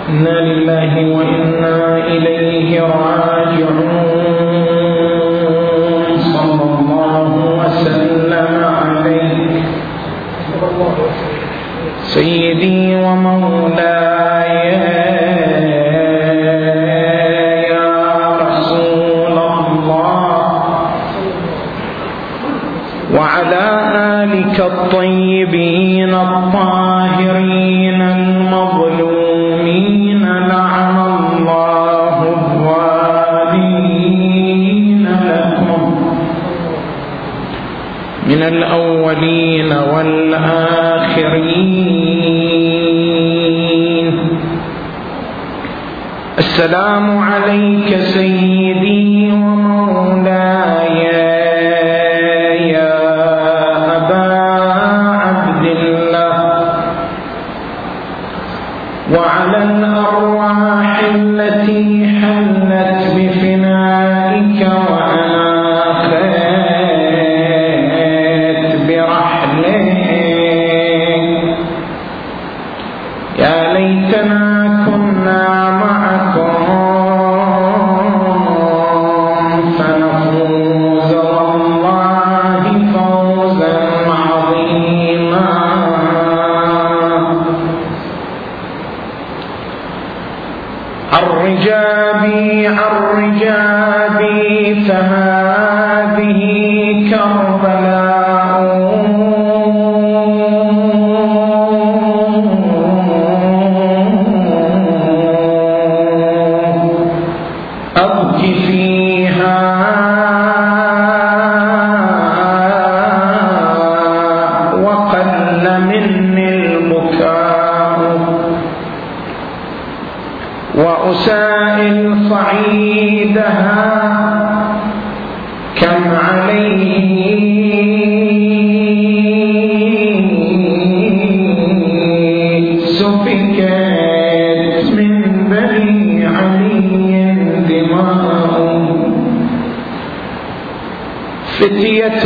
إنا لله وإنا إليه راجعون. صلى الله وسلم عليك سيدي ومولاي يا رسول الله، وعلى آلك الطيبين الطاهرين المظلومين، لعن الله الظالمين لكم من الأولين والآخرين. السلام عليك سيدي ومولاي يا أبا عبد الله، وعلى الأرواح التي حلت بفنائك وآخت برحلك. يا ليتنا كنا معكم فنفوز والله فوزا عظيما. عرجابي فهذه كربلاء، أبكي فيها وقل مني البكاء، وأسائل صعيدها كم عليه سفكت من بني علي دماء. فتية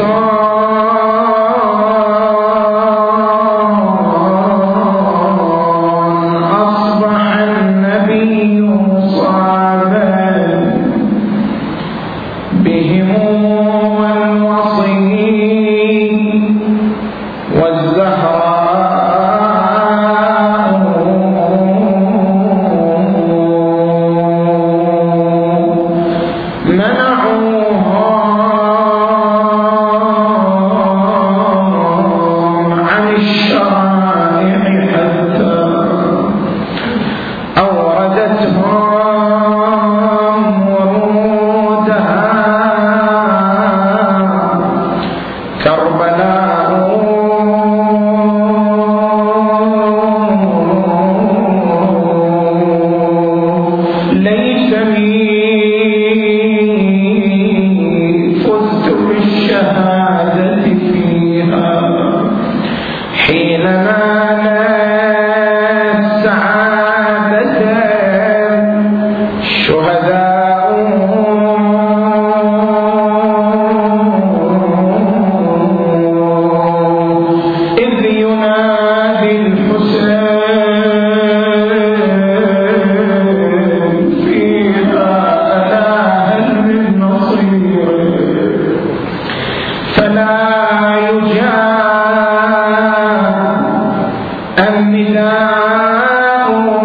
أصبح النبي مصابا بهم والوصي والزهراء، منعوهم عن الشرائع حتى أوردتهم ورودها كربلاء. ليتني فزت بالشهادة فيها حين نالت سعادة الشهداء. إذ ينادي الحسين فيها ألا هل من نصير، فلا يجاب النداء.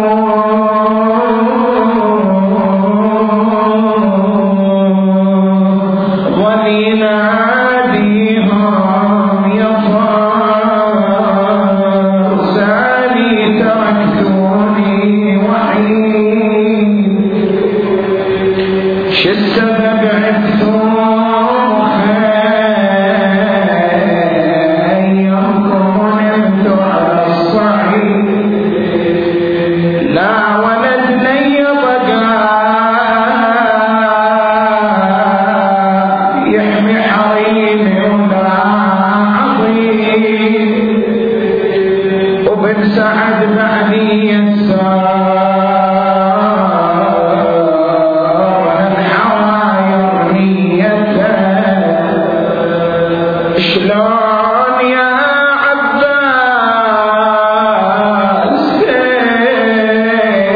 ولناديهم يا فرساني تركتوني وحيد، شو السبب عدتم خيركم ونمت على الصعيد. لا ولد لي بقاء يحمي حريمي ولا عظيم، وبن سعد بعدي يسار الحواير نيته. شلون يا عباس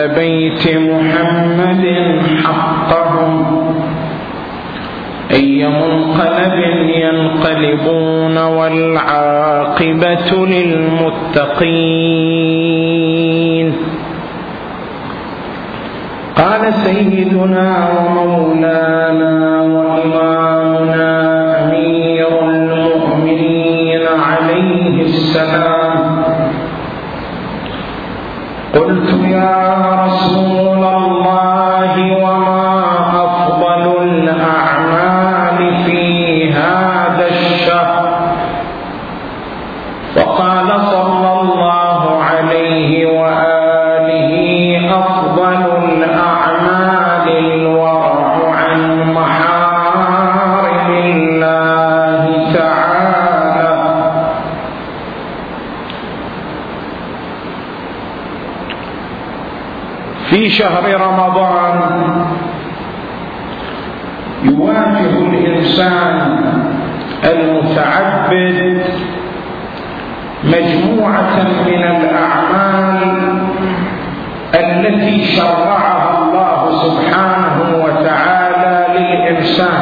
بيت محمد حقهم، أي منقلب ينقلبون والعاقبة للمتقين. قال سيدنا ومولانا وإمامنا أمير المؤمنين عليه السلام: قلت يا رسول الله وما أفضل الأعمال في هذا الشهر؟ فقال صلى الله عليه وآله: أفضل الأعمال الورع عن محارم الله تعالى. في شهر رمضان يواجه الإنسان المتعبد مجموعة من الأعمال التي شرعها الله سبحانه وتعالى للإنسان،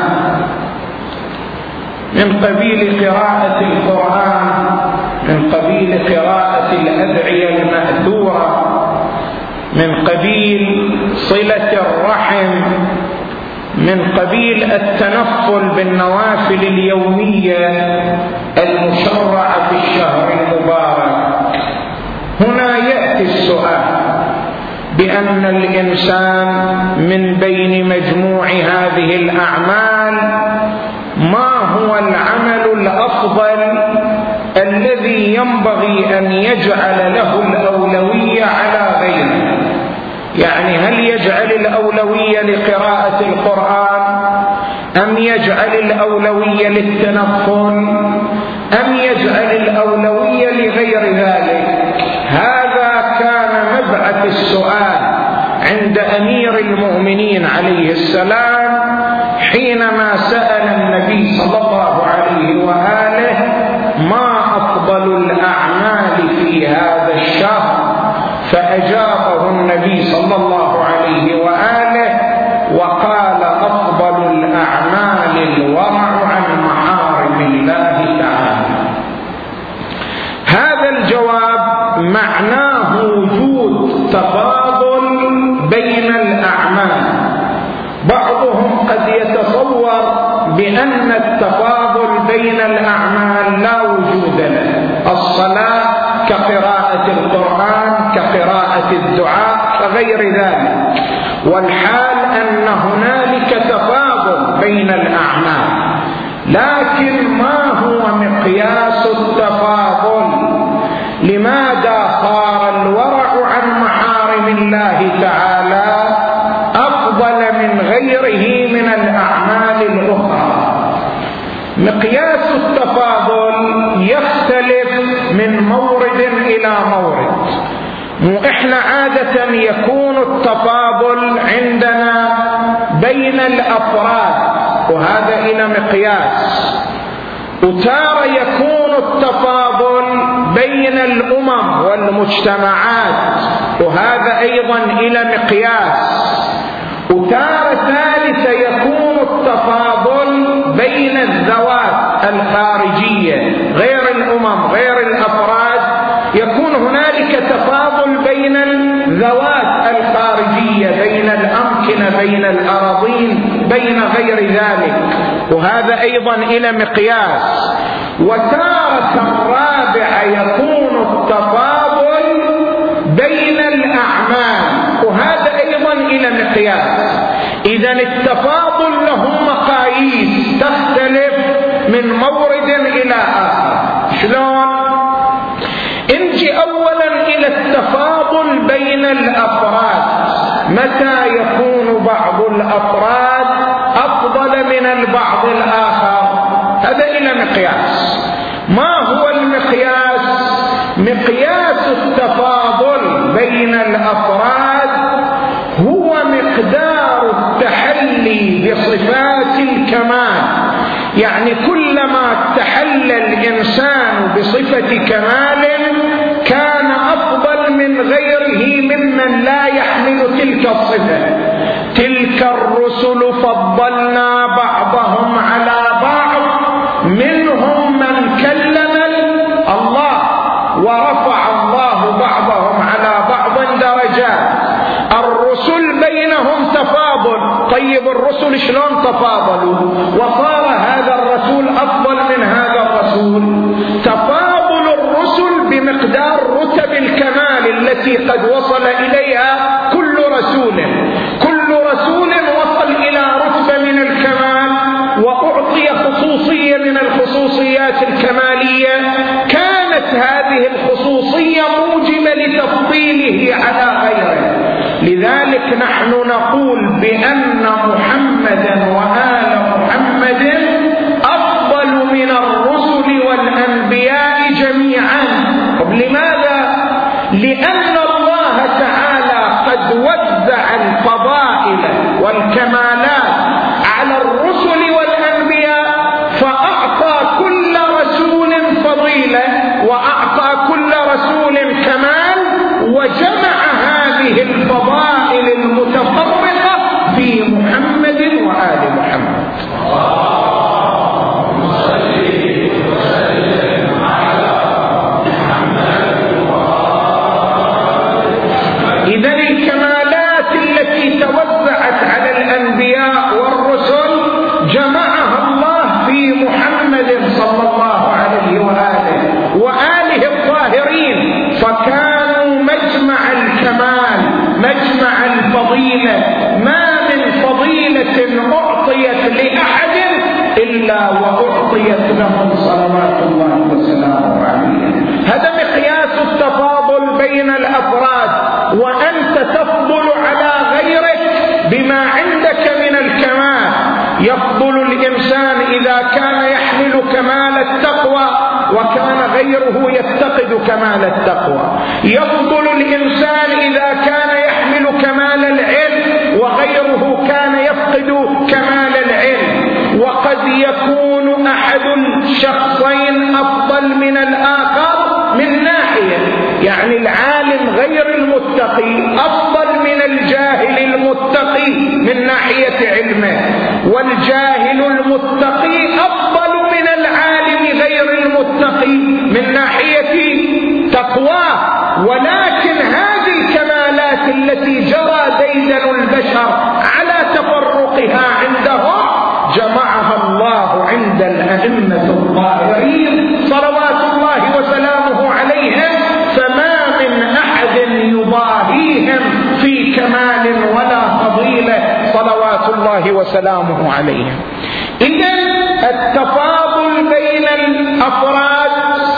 من قبيل قراءة القرآن، من قبيل قراءة الأدعية المأثورة، من قبيل صلة الرحم، من قبيل التنفل بالنوافل اليومية المشرعة في الشهر المبارك. هنا يأتي السؤال بأن الإنسان من بين مجموع هذه الأعمال ما هو العمل الأفضل الذي ينبغي أن يجعل له الأولوية على غيره؟ يعني هل يجعل الأولوية لقراءة القرآن، أم يجعل الأولوية للتنفل، أم يجعل الأولوية لغير ذلك؟ هذا كان مبعث السؤال عند أمير المؤمنين عليه السلام حينما سأل النبي صلى الله عليه وآله: ما أفضل الأعمال في هذا الشهر؟ فأجابه النبي صلى الله عليه وآله وقال: أفضل الأعمال الورع عن محارم الله تعالى. هذا الجواب معناه وجود تفاضل بين الأعمال. بعضهم قد يتصور بأن التفاضل بين الأعمال لا وجود له، الصلاة كقراءة القرآن، كقراءة الدعاء، كغير ذلك، والحال أن هنالك تفاضل بين الأعمال. لكن ما هو مقياس التفاضل؟ لماذا صار الورع عن محارم الله تعالى أفضل من غيره من الأعمال الأخرى؟ مقياس التفاضل يختلف من مورد إلى مورد. إحنا عادة يكون التفاضل عندنا بين الأفراد، وهذا إلى مقياس، وتارة يكون التفاضل بين الأمم والمجتمعات، وهذا أيضا إلى مقياس، وتارة ثالثة يكون التفاضل بين الذوات الخارجية غير الأمم غير الأفراد، يكون هنالك تفاضل بين الذوات الخارجية، بين الأمكنة، بين الأراضين، بين غير ذلك، وهذا أيضا إلى مقياس. وتارة رابعة يكون التفاضل بين الأعمال، وهذا أيضا إلى مقياس. إذن التفاضل له مقاييس تختلف من مورد إلى آخر. شلون؟ انجي أولا إلى التفاضل بين الأفراد. متى يكون بعض الأفراد أفضل من البعض الآخر؟ هذا إلى مقياس. ما هو المقياس؟ مقياس التفاضل بين الأفراد هو مقدار التحلي بصفات الكمال. يعني كلما تحلى الإنسان بصفة كمال كان أفضل من غيره ممن لا يحمل تلك الصفة. تلك الرسل فضلنا بعضهم على بعض، منهم من كلم الله ورفع الله بعضهم على بعض درجات. الرسل بينهم تفاضل. طيب الرسل شلون تفاضلوا وصار هذا الرسول أفضل من هذا الرسول؟ تفاضل الرسل بمقدار رتب الكمال التي قد وصل إليها كل رسول. كل رسول وصل إلى رتبة من الكمال وأعطي خصوصية من الخصوصيات الكمالية، كانت هذه الخصوصية موجبة لتفضيله على غيره. لذلك نحن نقول بأن محمدا وآل محمد أفضل من الرسل والأنبياء جميعا. لماذا؟ لأن الله تعالى قد وزع الفضائل والكمالات على الرسل والأنبياء، فأعطى كل رسول فضيلة وأعطى كل رسول كمال، وجمع هذه الفضائل المتفرقة في محمد وآل محمد. إذن الكمالات التي توزعت على الأنبياء والرسل جمعها الله في محمد صلى الله عليه وآله الطاهرين، فكانوا مجمع الكمال مجمع الفضيلة. ما من فضيلة أعطيت لأحد إلا وأعطيت لهم صلوات الله وسلامه عليه. هذا مقياس التفاضل بين الأفراد، وأنت تفضل على غيرك بما عندك من الكمال. يفضل الإنسان إذا كان يحمل كمال التقوى وكان غيره يفتقد كمال التقوى. يفضل الإنسان إذا كان يحمل كمال العلم وغيره كان يفقد كمال العلم. وقد يكون أحد الشخصين أفضل من الآخر من ناحية، يعني العالم غير المتقي أفضل من الجاهل المتقي من ناحية علمه، والجاهل المتقي أفضل من العالم غير المتقي من ناحية تقواه. ولكن هذه الكمالات التي جرى ديدن البشر على تفرقها عندهم جمعها الله عند الأئمة الطاهرين صلوات الله وسلامه عليهم، فما من أحد يضاهيهم في كمال ولا فضيلة صلوات الله وسلامه عليهم. إذن التفاضل بين الأفراد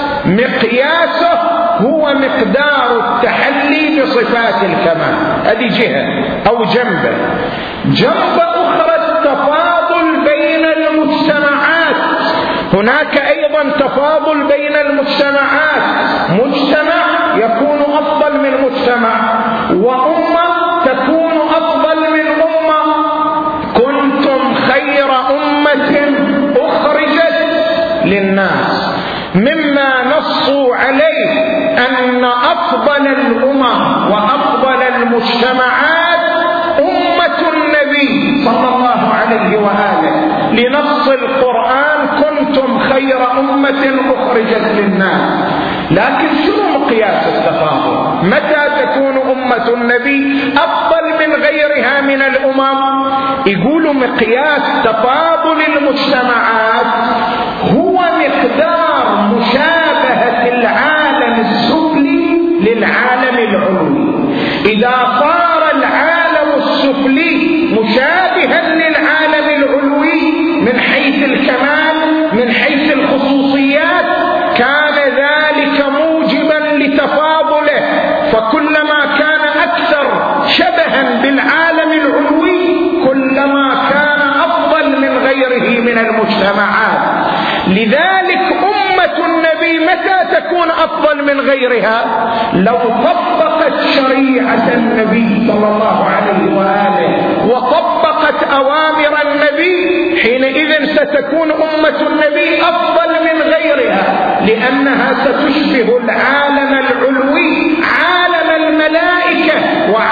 مقياسه هو مقدار التحلي بصفات الكمال. هذه جهة أو جنبة. جنبة أخرى التفاضل بين المجتمعات. هناك أيضا تفاضل بين المجتمعات. مجتمع يكون أفضل من مجتمع، وأمة تكون أفضل من أمة. كنتم خير أمة أخرجت للناس، مما نصوا عليه أن أفضل الأمم وأفضل المجتمعات أمة النبي صلى الله عليه وآله، لنص القرآن كنتم خير أمة أخرجت للناس. لكن شنو مقياس التفاضل؟ متى تكون أمة النبي أفضل من غيرها من الأمم؟ يقولوا مقياس تفاضل المجتمعات هو مقدار مشابهة العالم السفلي للعالم العلوي. إذا صار العالم السفلي مشابها للعالم العلوي من حيث الكمال من حيث الخصوصيات، كان ذلك موجبا لتفاضله. فكلما كان أكثر شبها بالعالم العلوي كلما كان أفضل من غيره من المجتمعات. لذلك أمة النبي متى تكون أفضل من غيرها؟ لو طبقت شريعة النبي صلى الله عليه وآله وطبقت أوامر النبي، حينئذ ستكون أمة النبي أفضل من غيرها، لأنها ستشبه العالم العلوي عالم الملائكة وعالم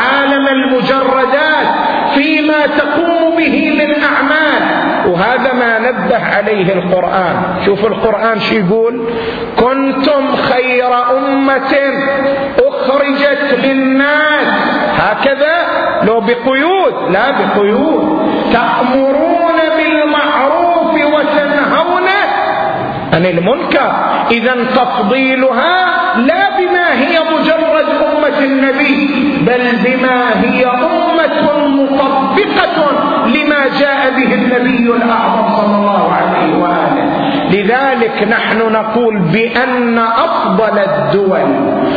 أهم المجردات فيما تقوم به من أعمال. وهذا ما نبه عليه القرآن. شوف القرآن شو يقول: كنتم خير أمة أخرجت للناس، هكذا لو بقيود، لا بقيود، تأمرون بالمعروف وتنهون عن المنكر. إذن تفضيلها لا بما هي مجرد أمة النبي، بل بما هي أمة مطبقة لما جاء به النبي الأعظم صلى الله عليه وآله. لذلك نحن نقول بأن أفضل الدول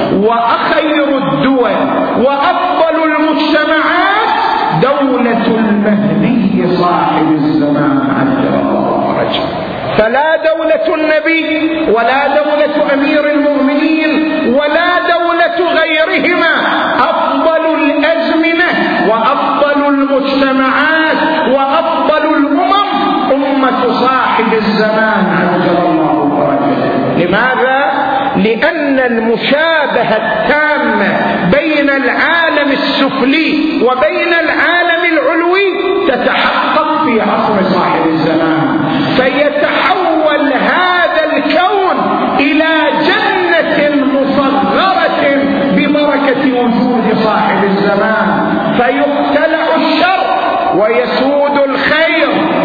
وأخير الدول وأفضل المجتمعات دولة المهدي صاحب الزمان عجل الله فرجه. فلا دولة النبي ولا دولة أمير المؤمنين ولا دولة غيرهما، أفضل الأزمنة وأفضل المجتمعات وأفضل الأمم أمة صاحب الزمان عجل الله فرجه. لماذا؟ لأن المشابهة التامة بين العالم السفلي وبين العالم العلوي تتحقق في عصر صاحب الزمان، فيتحول هذا الكون إلى جنة مصغرة ببركة وجود صاحب الزمان، فيقتلع الشر ويسود الخير،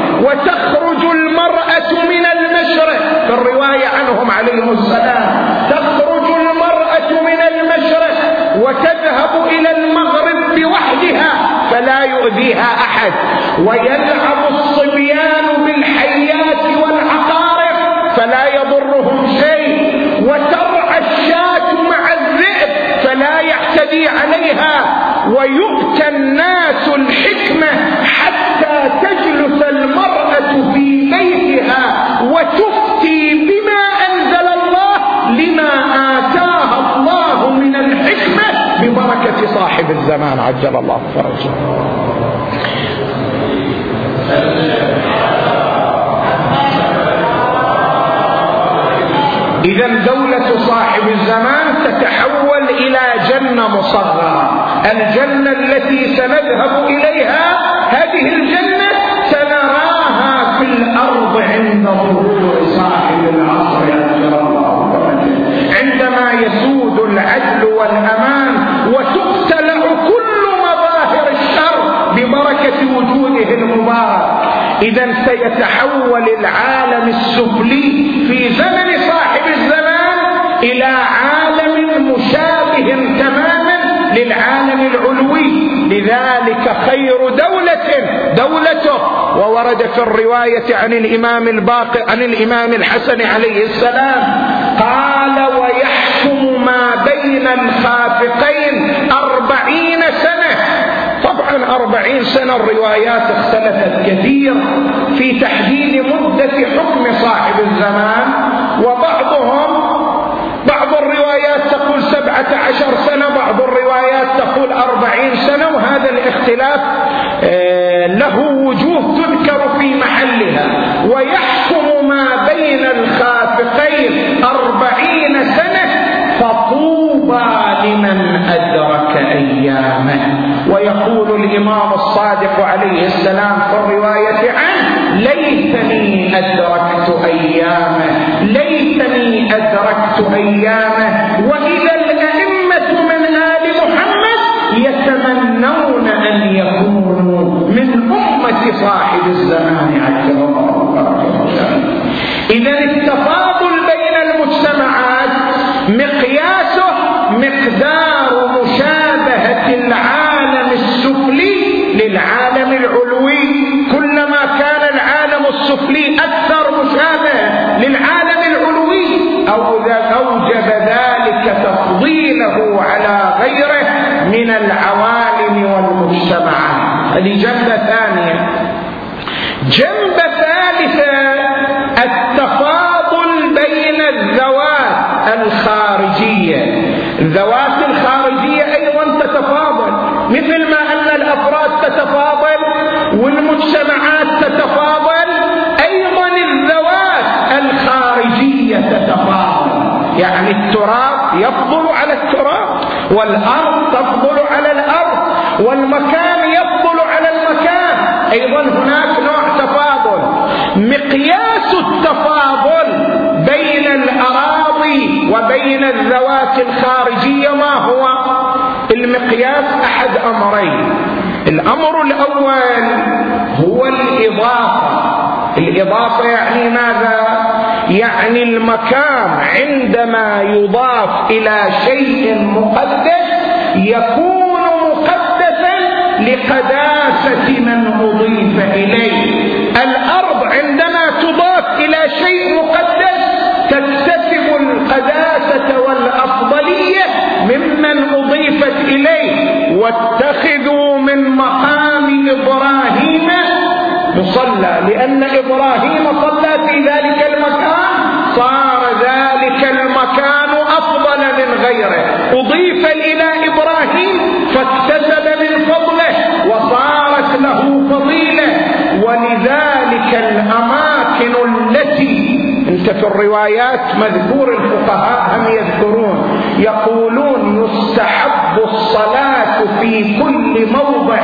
وتخرج المرأة من المشرق، في الرواية عنهم عليهم السلام تخرج المرأة من المشرق وتذهب إلى المغرب بوحدها فلا يؤذيها أحد، ويلعب الصبيان بالحيات والعقارب فلا يضرهم شيء، وترعى الشاة مع الذئب فلا يعتدي عليها، ويؤتى الناس الحكمة حتى تجلس المرأة في بيتها وتفتي بما أنزل الله لما آتاها الله من الحكمة ببركة صاحب الزمان عجل الله فرجه. إذن دولة صاحب الزمان تتحول إلى جنة مصغرة. الجنة التي سنذهب إليها هذه الجنة سنراها في الأرض عند ظهور صاحب العصر عجل الله فرجه، عندما يسود العدل والأمان وتقتلع كل مظاهر الشر ببركة وجوده المبارك. إذن سيتحول العالم السفلي في زمن صاحب الزمان إلى عالم مشابه تماما للعالم العلوي. لذلك خير دولته. وورد في الرواية عن الإمام الحسن عليه السلام قال: ويحكم ما بين الخافقين 40 سنة. طبعا 40 سنة الروايات اختلفت كثير في تحديد مدة حكم صاحب الزمان، بعض الروايات تقول 17 سنة، بعض الروايات تقول 40 سنة، وهذا الاختلاف له وجوه تذكر في محلها. ويحكم ما بين الخافقين 40 سنة فطوبى لمن أدرك أيامه. ويقول الإمام الصادق عليه السلام في الرواية عنه: ليتني أدركت أيامه، ليتني أدركت أيامه. وإذا الأئمة من آل محمد يتمنون أن يكونوا من أمة صاحب الزمان عجل الله. إذا التفاضل بين المجتمعات مقياسه مقدار مشابهة العالم السفلي للعالم العلوي. كلما كان العالم السفلي أكثر مشابهة للعالم العلوي أوجب ذلك تفضيله على غيره من العوالم والمجتمعات. هذه جنبة ثانية. جنبة ثالثة: التفاضل بين الذوات الخارجية. الذوات الخارجية أيضا تتفاضل، مثل ما أن الأفراد تتفاضل والمجتمعات تتفاضل، أيضا الذوات الخارجية تتفاضل. يعني التراب يفضل على التراب، والأرض تفضل على الأرض، والمكان يفضل على المكان، أيضا هناك نوع تفاضل. مقياس التفاضل بين الأراضي وبين الذوات الخارجية ما هو؟ المقياس أحد أمرين. الأمر الأول هو الإضافة. الإضافة يعني ماذا؟ يعني المكان عندما يضاف إلى شيء مقدس يكون مقدسا لقداسة من أضيف إليه. الأرض عندما تضاف إلى شيء مقدس تكتسب القداسة والأفضلية ممن أضيفت إليه. واتخذوا من مقام إبراهيم مصلى، لأن إبراهيم صلى في ذلك المكان صار ذلك المكان أفضل من غيره، أضيف إلى إبراهيم فاكتسب من فضله وصارت له فضيلة. ولذلك الأماكن التي انت في الروايات مذكور، الفقهاء هم يذكرون يقولون يستحب الصلاة في كل موضع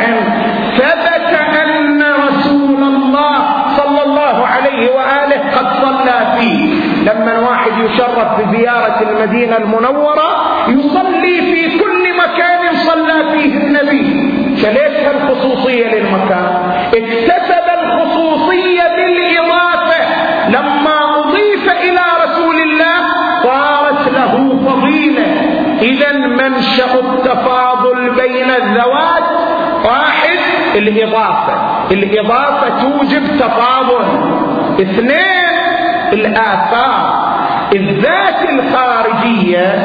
ثبت أن رسول الله صلى الله عليه وآله قد صلى فيه. لما واحد يشرف بزيارة المدينة المنورة يصلي في كل مكان صلى فيه النبي. فليش الخصوصية للمكان؟ اكتسب الخصوصية بالإضافة، لما أضيف إلى رسول الله صارت له فضيلة. إذا منشأ التفاضل بين الذوات واحد، الإضافة. الإضافة توجب تفاضل. اثنين، الآثار. الذات الخارجية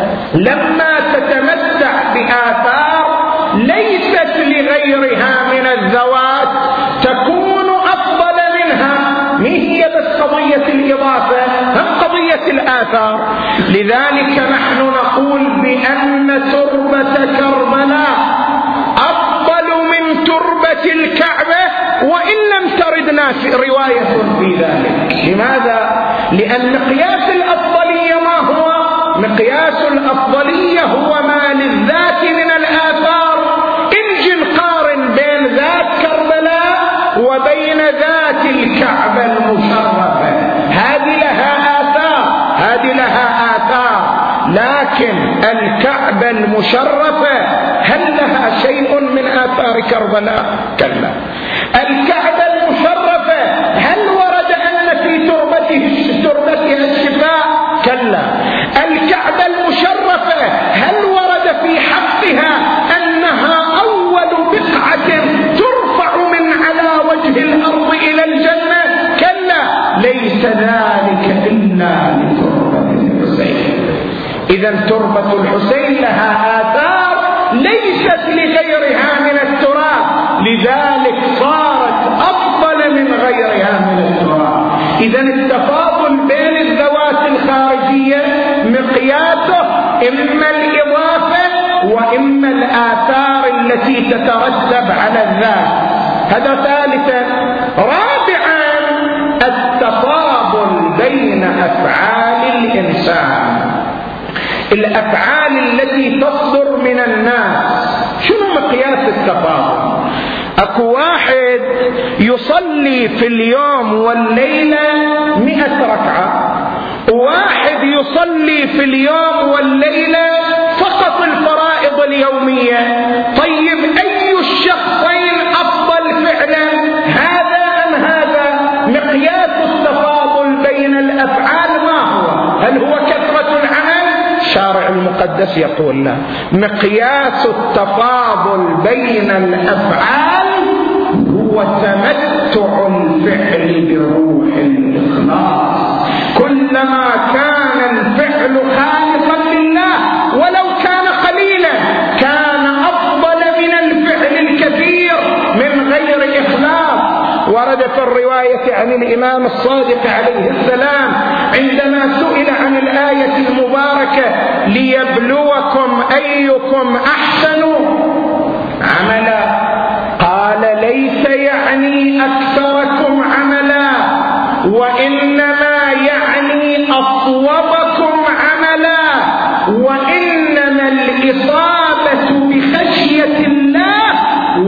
لما تتمتع بآثار ليست لغيرها من الذوات تكون أفضل منها. ما هي بس قضية الإضافة، هم قضية الآثار. لذلك نحن نقول بأن تربة كربلاء أفضل من تربة الكعبة وإن لم تردنا في رواية في ذلك. لماذا؟ لأن مقياس الأفضلية ما هو؟ مقياس الأفضلية هو ما للذات من الآثار. انجي نقارن بين ذات كربلاء وبين ذات الكعبة المشرفة، هذه لها آثار، هذه لها آثار، لكن الكعبة المشرفة هل لها شيء من آثار كربلاء؟ كلا. الكعبة المشرفة هل ورد أن في تربتها الشفاء؟ كلا. الكعبة المشرفة هل ورد في حقها أنها أول بقعة ترفع من على وجه الأرض إلى الجنة؟ كلا، ليس ذلك إلا لتربة الحسين. إذا تربة الحسين لها آثار ليست لغيرها من التراب، لذلك صارت أفضل من غيرها من التراب. إذا التفاضل بين الذوات الخارجية مقياسه إما الإضافة وإما الآثار التي تترتب على الذات. هذا ثالثا. رابعا، التفاضل بين أفعال الإنسان، الأفعال التي تصدر من الناس. شنو مقياس التفاضل؟ أكو واحد يصلي في اليوم والليلة 100 ركعة، وواحد يصلي في اليوم والليلة فقط الفرائض اليومية. طيب أي الشخصين أفضل فعلا، هذا أم هذا؟ مقياس التفاضل بين الأفعال ما هو؟ هل هو كثرة العمل؟ الشارع المقدس يقول لا. مقياس التفاضل بين الأفعال هو تمتع الفعل بروح الإخلاص. كلما كان الفعل خالصا لله ولو كان قليلا كان أفضل من الفعل الكثير من غير إخلاص. ورد في الرواية عن الإمام الصادق عليه السلام عندما سئل عن الآية المباركة ليبلوكم أيكم أحسن عملا، قال ليس يعني أكثركم عملا وإنما يعني أصوبكم عملا، وإنما الإصابة بخشية الله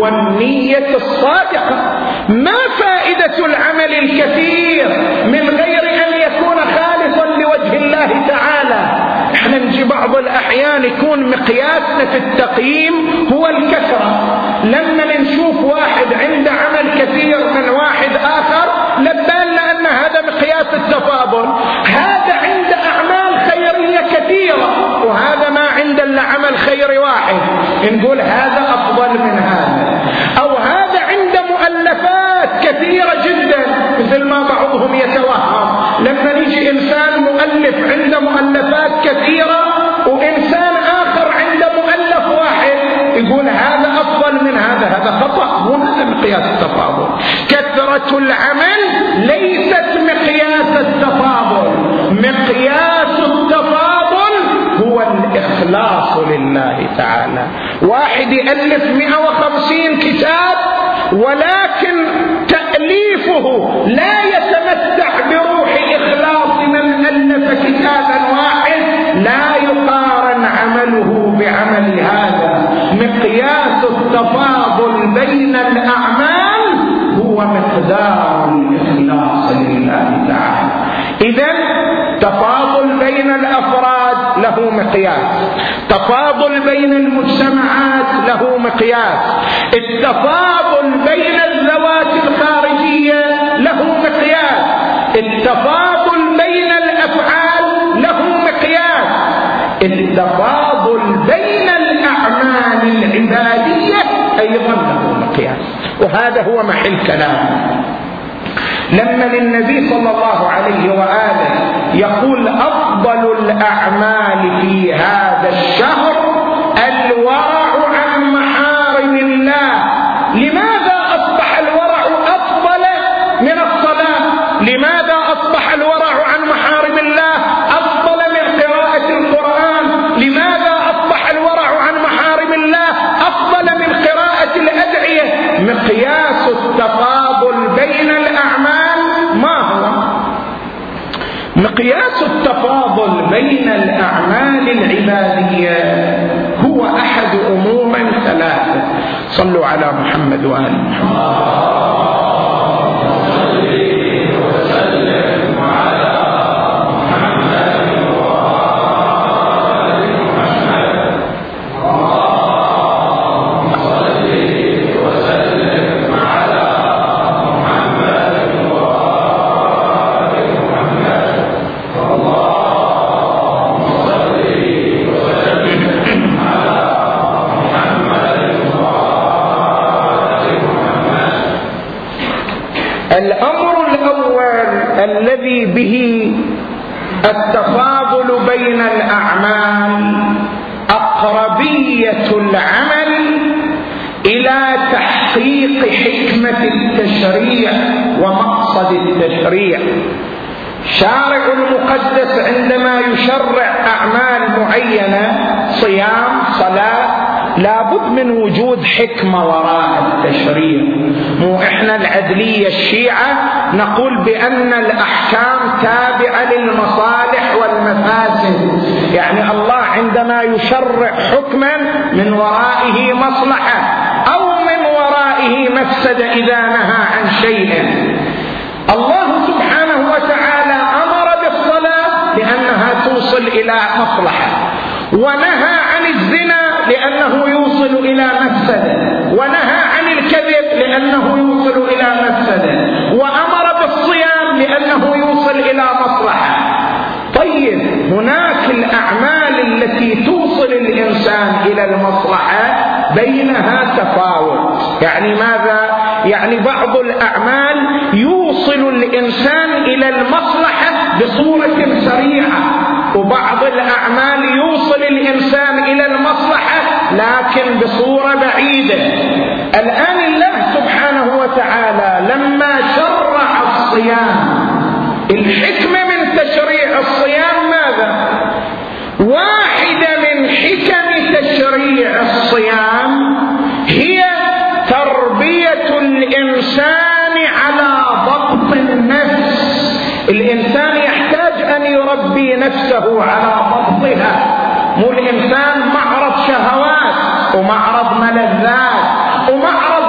والنية الصادقة. ما فائدة العمل الكثير من غير أن يكون خالصا لوجه الله تعالى؟ احنا نجي بعض الأحيان يكون مقياسنا في التقييم هو الكثرة. لما نشوف واحد عنده عمل كثير من واحد آخر لبال لأن هذا مقياس التفاضل. هذا عنده أعمال خيرية كثيرة وهذا ما عنده إلا عمل خيري واحد، نقول هذا أفضل من هذا. أو هذا عنده مؤلفات كثيرة جدا مثل ما بعضهم يتوهم. لما يجي إنسان مؤلف عنده مؤلفات كثيرة وإنسان آخر عنده مؤلف واحد يقول هذا أفضل من هذا. هذا خطأ، مو هذا مقياس التفاضل. كثرة العمل ليست مقياس التفاضل. مقياس التفاضل هو الإخلاص لله تعالى. واحد يألف 150 كتاب ولكن تأليفه لا يتمتع بروح إخلاص من ألف كتابا واحد، لا يقارن عمله بعمل هذا. مقياس التفاضل بين الأعمال هو مقدار الإخلاص لله تعالى. إذن تفاضل بين الأفراد له مقياس، تفاضل بين المجتمعات له مقياس، التفاضل بين الذوات الخارجية له مقياس، التفاضل بين الأفعال له مقياس، التفاضل بين الأعمال العبادية أيضا له مقياس. وهذا هو محل كلام. لما النبي صلى الله عليه وآله يقول أفضل الأعمال في هذا الشهر الورع عن محارم الله، لماذا أصبح الورع أفضل من الصلاة؟ لماذا أصبح الورع عن محارم الله أفضل من قراءة القرآن؟ لماذا أصبح الورع عن محارم الله أفضل من قراءة الأدعية؟ مقياس التفاضل بين الأعمال ما هو؟ مقياس التفاضل بين الأعمال العبادية هو أحد أمور ثلاثة. صلوا على محمد وآل محمد. الأمر الأول الذي به التفاضل بين الأعمال أقربية العمل إلى تحقيق حكمة التشريع ومقصد التشريع. شارع المقدس عندما يشرع أعمال معينة صيام صلاة لابد من وجود حكمة وراء التشريع. مو احنا العدلية الشيعة نقول بأن الأحكام تابعة للمصالح والمفاسد، يعني الله عندما يشرع حكما من ورائه مصلحة أو من ورائه مفسدة إذا نهى عن شيء. الله سبحانه وتعالى أمر بالصلاة لأنها توصل إلى مصلحة، ونهى عن الزنا لأنه يوصل إلى مفسدة، ونهى عن الكذب لأنه يوصل إلى مفسدة، وأمر بالصيام لأنه يوصل إلى مصلحة. طيب هناك الأعمال التي توصل الإنسان إلى المصلحة بينها تفاوت. يعني ماذا؟ يعني بعض الأعمال يوصل الإنسان إلى المصلحة بصورة سريعة، وبعض الأعمال يوصل الإنسان إلى المصلحة لكن بصورة بعيدة. الآن الله سبحانه وتعالى لما شرع الصيام، الحكمة من تشريع الصيام ماذا؟ واحدة من حكم تشريع الصيام هي تربية الإنسان على ضبط النفس. الإنسان يحتاج أن يربي نفسه على ضبطها. مو الإنسان معرض شهوات ومعرض ملذات ومعرض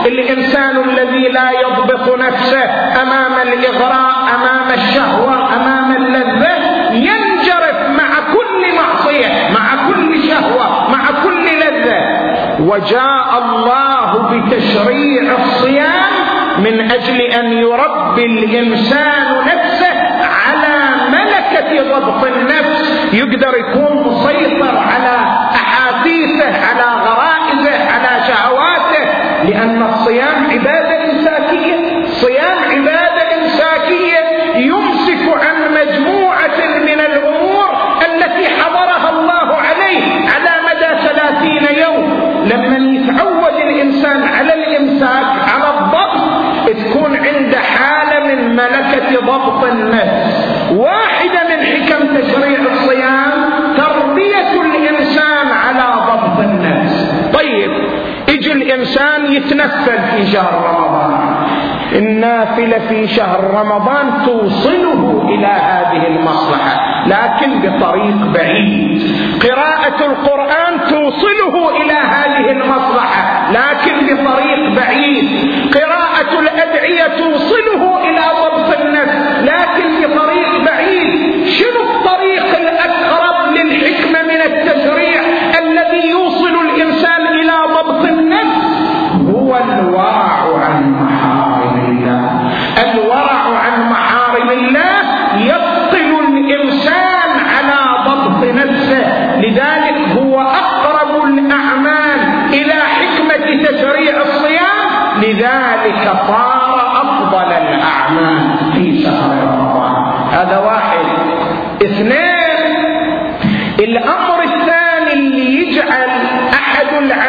الإنسان الذي لا يضبط نفسه أمام الإغراء، أمام الشهوة، أمام اللذة، ينجرف مع كل معصية، مع كل شهوة، مع كل لذة. وجاء الله بتشريع الصيام من أجل أن يربي الإنسان نفسه على ملكة ضبط النفس، يقدر يكون مسيطر على أحاسيسه، على غرائزه، على شهواته. لأن الصيام عبادة إمساكية، صيام عبادة إمساكية يمسك عن مجموعة من الأمور التي حضرها الله عليه على مدى 30 يوم. لما يتعود الإنسان على الإمساك، على الضبط، تكون عنده حالة من ملكة ضبط النفس. واحدة من حكم تشريع الصيام تربية الإنسان على ضبط النفس. طيب، يجي الإنسان يتنفل في شهر رمضان، النافلة في شهر رمضان توصله إلى هذه المصلحة، لكن بطريق بعيد. قراءة القرآن توصله إلى هذه المصلحة، لكن بطريق بعيد. قراءة الأدعية توصله إلى ضبط النفس، لكن بطريق بعيد. شنو الطريق الأقرب للحكمة من التشريع الذي يوصل الإنسان إلى ضبط النفس؟ هو الورع عن محارم الله. الورع عن محارم الله يثقل الإنسان على ضبط نفسه، لذلك هو أقرب الأعمال إلى حكمة تشريع الصيام، لذلك صار أفضل الأعمال في شهر رمضان. هذا واحد. اثنين، الأمر الثاني اللي يجعل أحد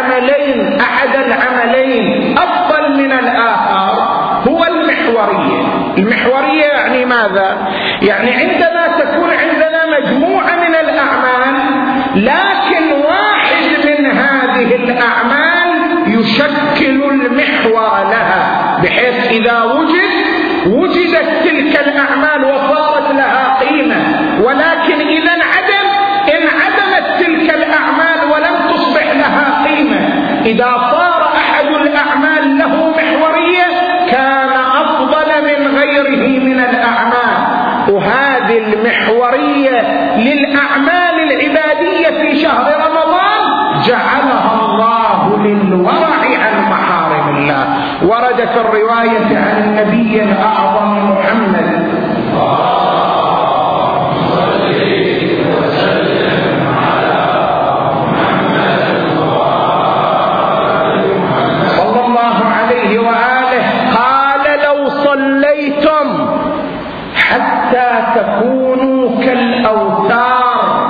العملين أفضل من الآخر هو المحورية. المحورية يعني ماذا؟ يعني عندما تكون عندنا مجموعة من الأعمال، لكن واحد من هذه الأعمال يشكل المحور لها، بحيث إذا وجدت تلك الأعمال وصارت لها قيمة. ولكن إذا انعدمت تلك الأعمال ولم تصبح لها قيمة. إذا صار أحد الأعمال له محورية كان أفضل من غيره من الأعمال. وهذه المحورية للأعمال العبادية في شهر رمضان جعلها الله للورع عن محارم الله. ورد في الرواية عن النبي الأعظم محمد صلى الله عليه وآله قال: لو صليتم حتى تكونوا كالأوتار،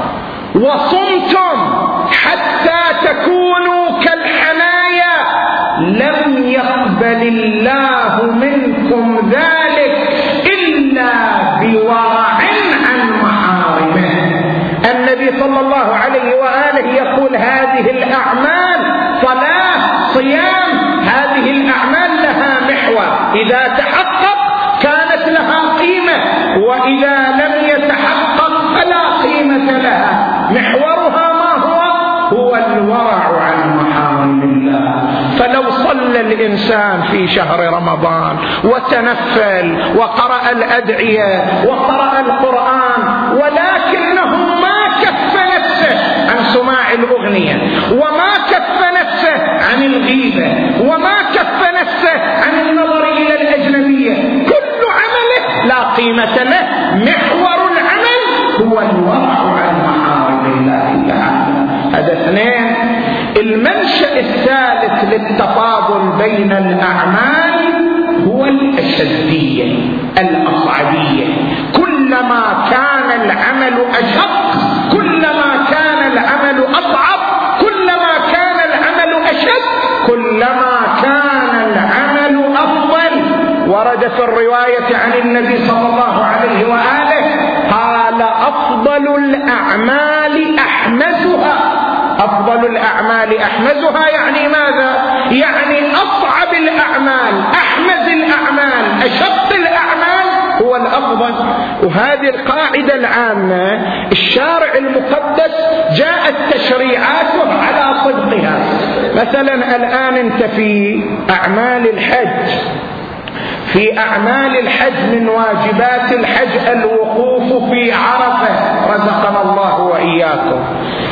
وصمتم حتى تكونوا كالحنايا، لم يقبل الله منكم ذلك إلا بورع عن محارمه. النبي صلى الله عليه وآله يقول: هذه الأعمال، صلاة، صيام، هذه الأعمال لها محور، إذا تحقق كانت لها قيمة، وإذا لم يتحقق فلا قيمة لها. محورها ما هو الورع عن محارم الله. فلو صلى الإنسان في شهر رمضان وتنفل وقرأ الأدعية وقرأ القرآن، ولكنه ما كف نفسه عن سماع الأغنية، وما كف نفسه عن الغيبة، وما كف نفسه عن النظر إلى الأجنبية، كل عمله لا قيمة له. محور العمل هو الورع عن محارم الله تعالى. هذا اثنين. المنشأ الثالث للتفاضل بين الأعمال هو الأشدية، الأصعبية. كلما كان العمل أشق، كلما كان العمل أصعب، كلما كان العمل أشد، كلما كان العمل أفضل. ورد في الرواية عن النبي صلى الله عليه وآله قال: أفضل الأعمال أحمدها. أفضل الأعمال أحمدها يعني ماذا؟ يعني أصعب الأعمال، أحمد الأعمال، أشق الأعمال هو الأفضل. وهذه القاعدة العامة الشارع المقدس جاءت تشريعاته على صدقها. مثلا الآن أنت في أعمال الحج، في أعمال الحج من واجبات الحج الوقوف في عرفة، رزقنا الله وإياكم.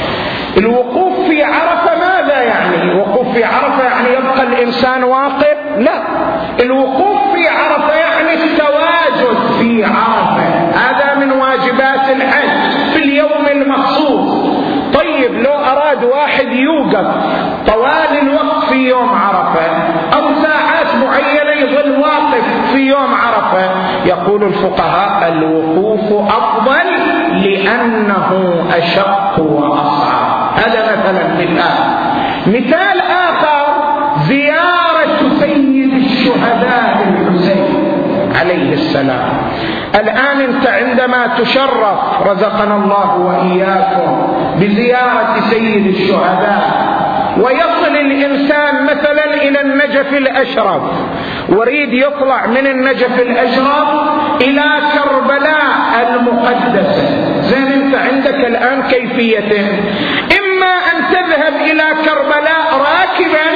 الوقوف في عرفة ماذا يعني؟ الوقوف في عرفة يعني يبقى الإنسان واقف؟ لا، الوقوف في عرفة يعني التواجد في عرفة، هذا من واجبات الحج في اليوم المخصوص. طيب لو أراد واحد يوقف طوال الوقت في يوم عرفة أو ساعات معينة يظل واقف في يوم عرفة، يقول الفقهاء الوقوف أفضل لأنه أشق وأصعب. هذا مثلا مثال آخر زيارة سيد الشهداء الحسين عليه السلام. الآن أنت عندما تشرف رزقنا الله وإياكم بزيارة سيد الشهداء، ويصل الإنسان مثلا إلى النجف الأشرف وريد يطلع من النجف الأشرف إلى كربلاء المقدسة، زين أنت عندك الآن كيفيتين: إما أن تذهب إلى كربلاء راكبا،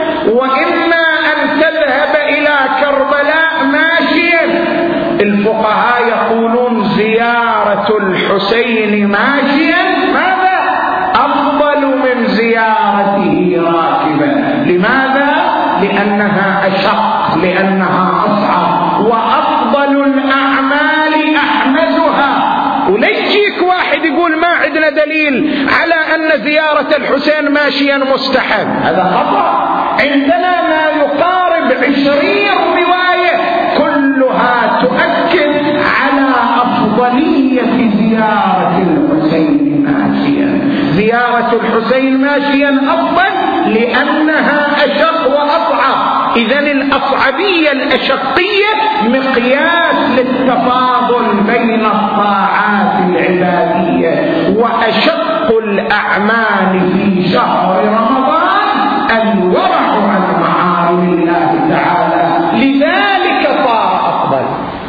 وإما أن تذهب إلى كربلاء ماشيا. الفقهاء يقولون زيارة الحسين ماشيا ماذا؟ أفضل من زيارته راكبا. لماذا؟ لأنها أشق، لأنها أصعب، وأفضل الأعمال أحمدها. وليجيك واحد يقول ما عندنا دليل على أن زيارة الحسين ماشيا مستحب، هذا خطأ. عندنا ما يقارب 20 رواية كلها تؤكد على أفضلية زيارة الحسين ماشيا. زيارة الحسين ماشيا أفضل لأنها أشق وأصعب. إذن الأصعبية الأشقية مقياس للتفاضل بين الطاعات العبادية. وأشق الأعمال في شهر رمضان الورع عن محارم الله تعالى، لذلك صار أفضل.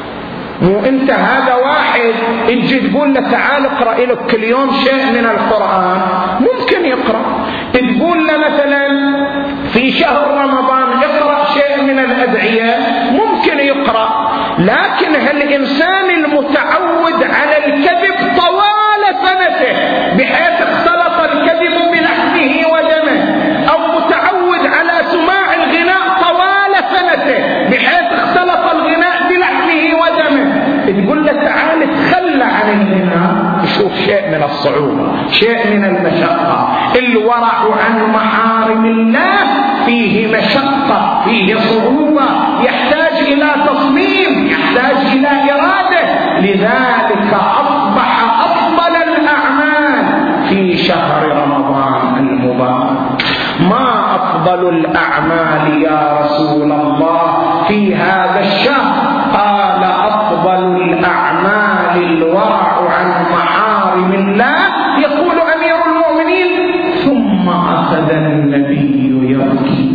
مو أنت هذا واحد تجي تقول له تعال اقرأ لك كل يوم شيء من القرآن، ممكن يقرأ. تقول له مثلا في شهر رمضان يقرأ شيء من الأدعية، ممكن يقرأ. لكن هالإنسان المتعود على الكذب طوال سنته بحيث اختلط الكذب بلحمه ودمه، أو متعود على سماع الغناء طوال سنته بحيث اختلط الغناء بلحمه ودمه، تقول له تعال تخلى عن الغناء، يشوف شيء من الصعوبة، شيء من المشقة. الورع عن محارم الله فيه مشقة، فيه صعوبة، يحتاج إلى تصميم، يحتاج إلى إرادة. لذلك أصبح أفضل الأعمال في شهر رمضان المبارك. ما أفضل الأعمال يا رسول الله في هذا الشهر؟ قال أفضل الأعمال الورع عن محارم الله. يقول أمير المؤمنين: ثم أخذ النبي يبكي.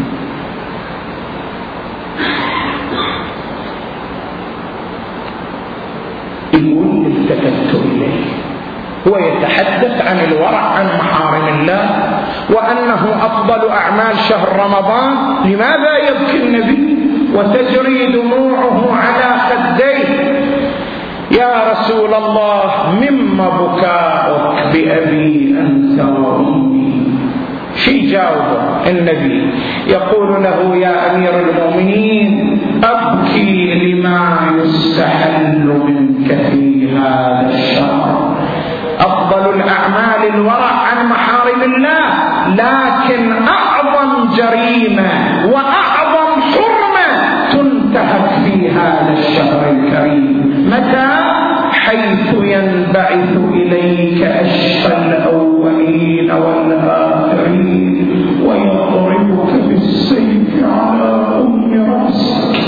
يقول التفت إليه، هو يتحدث عن الورع عن محارم الله وأنه أفضل أعمال شهر رمضان. لماذا يبكي النبي وتجري دموعه على خديه؟ يا رسول الله مما بكاؤك بأبي أنت وأمي؟ شي جاوبه النبي؟ يقول له: يا أمير المؤمنين أبكي لما يستحل منك في هذا الشهر. أفضل الأعمال الورع عن محارم الله، لكن أعظم جريمة وأعظم حرمة تنتهك في هذا الشهر الكريم. متى؟ حيث ينبعث إليك أشقى الأولين والآخرين ويضربك بالسيف على أم رأسك.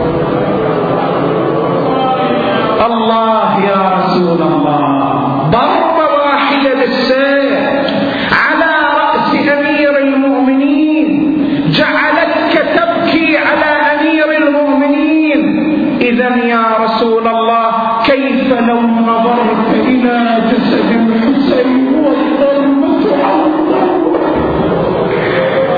الله يا رسول الله، ضربة واحدة بالسيف على رأس أمير المؤمنين جعلتك تبكي على أمير المؤمنين. إذن يا رسول الله كيف لو نظرت إلى جسد الحسين والضربة على الضربة؟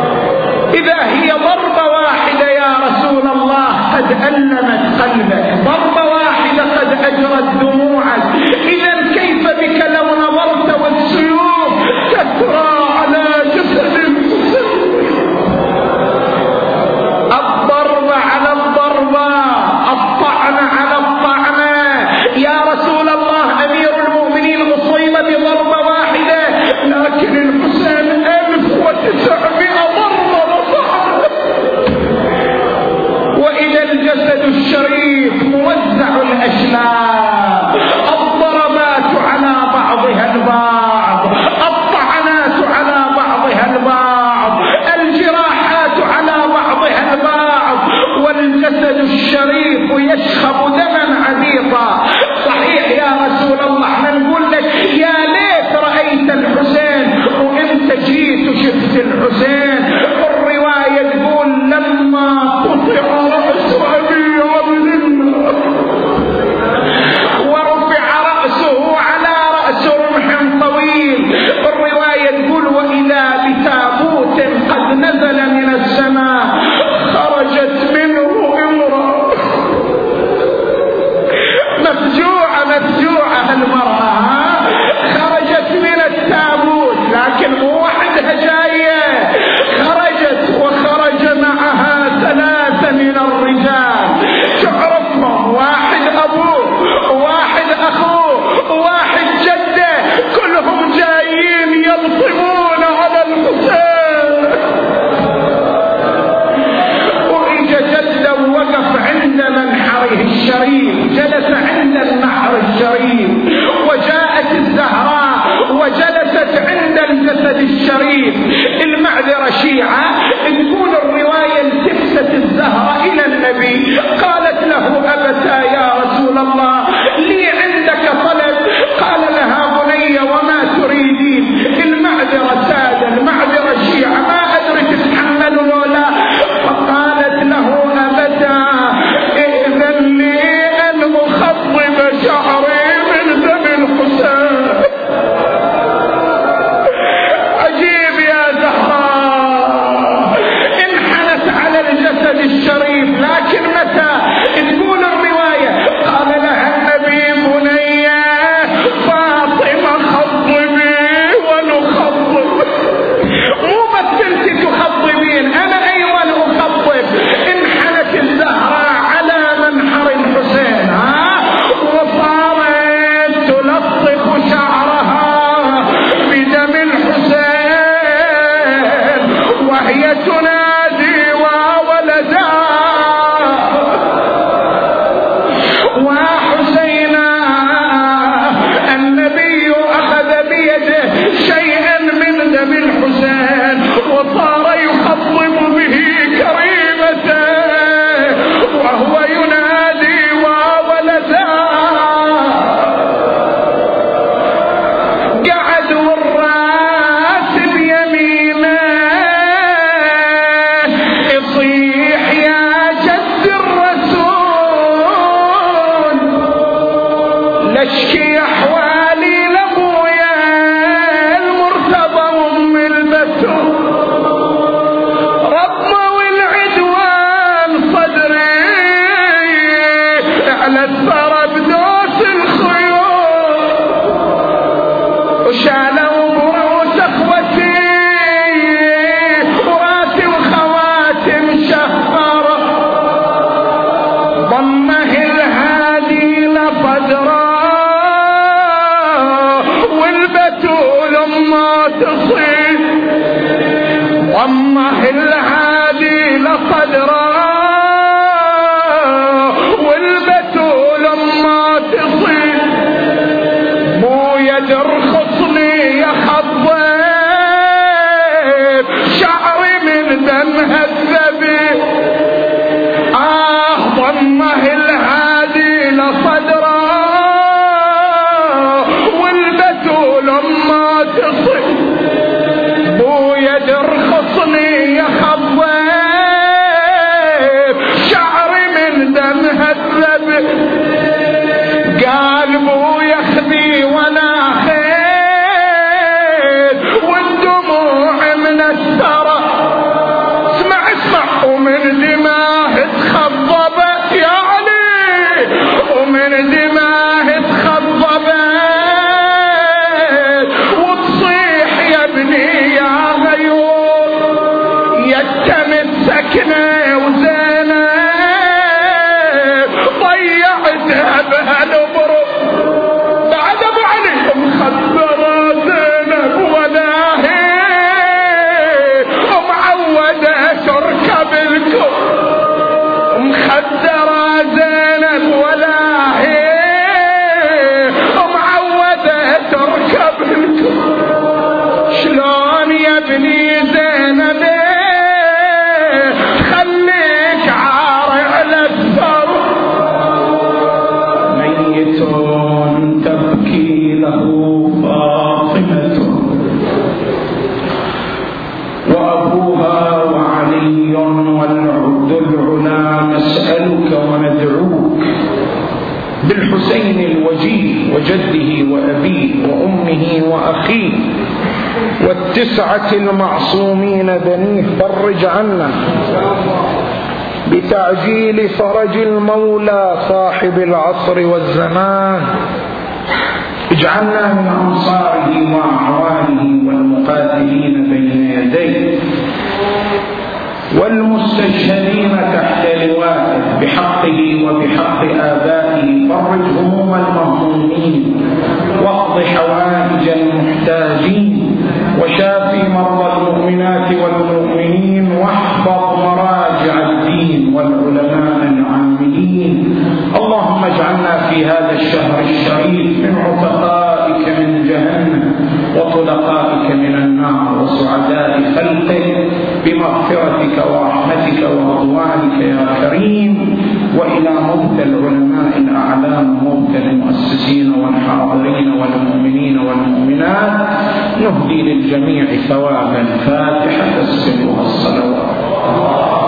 الجسد الشريف. المعذرة شيعة. تقول الرواية التفت الزهرة إلى النبي قالت له أبتا يا رسول الله لي عندك طلب. قال لها بني وما تريدين؟ المعذرة سادة، المعذرة شيعة، ما أدري تتحمل ولا. فقالت له أبتا إذن لي أن أخضب شعري من دم الحسين. عجيب يا زهراء، انحنت على الجسد الشريف. لكن متى تقول الرواية قال لها النبي بني فاطمة خضبي ونخضب. مو بس انت تخضبين، انا ايضا اخضب. انحنت الزهراء على منحر الحسين وصارت تلطخ شعرها بدم الحسين وهي تنادي وولدا وحسينا. النبي أخذ بيده شيئا من دم الحسين وصار يخضب به كريمته وهو ينادي وولدا. قعدوا الراس بيمينه يصيح يا جد الرسول لاشكي احوالي لابويا المرتضى وام البتول. ربوا العدوان صدري على الثرى بدوس الخيول وشالوا بروس اخوتي وراسي وخواتم شهرة. ضمه الهادي لصدره والبتول ما تصيب. ضمه الهادي لصدره والبتول ما تصيب. مو يدرخصني يا خضب شعري من دمها الذبيح. ضمه الهادي لصدره والبتول ما تصيب. مو يدرخصني يا خضب شعري من دمها الذبيح. قال مو يخذي ولا خيل والدموع من الثرى. اسمع ومن دماه تخضبت يا علي ومن دماه تخضبت وتصيح يا ابني يا غيور يتمت سكنه وزينه ضيعتها بهالبرو. بعد ابو علي مخدره زينب ولا هي ومعوده تركب الكل. مخدره زينب ولا هي ومعوده تركب الكل. شلون يا ابني زينب خليك عار على الثر. ميت تبكي له فاطمة وأبوها وعلي والعبد العلا نسألك وندعوك بالحسين الوجيه وجده وأبيه وأمه وأخيه والتسعة المعصومين بنيه. فرج عنا بتعجيل فرج المولى صاحب العصر والزمان. اجعلنا من أنصاره وأعوانه والمقاتلين بين يديه والمستشهدين تحت لوائه بحقه وبحق آبائه. فرج هموم المهمومين واقض حوائج المحتاجين وشافي مرضى المؤمنات والمؤمنين واحفظ مراجع الدين والعلماء العاملين. اللهم اجعلنا في هذا الشهر الشريف من عتقائك من جهنم وطلقائك من النار. برحمتك يا كريم، وإلى موتى العلماء الأعلام، موتى المؤسسين والحاضرين والمؤمنين والمؤمنات، نهدي للجميع ثوابا. فاتحة السر والصلوات.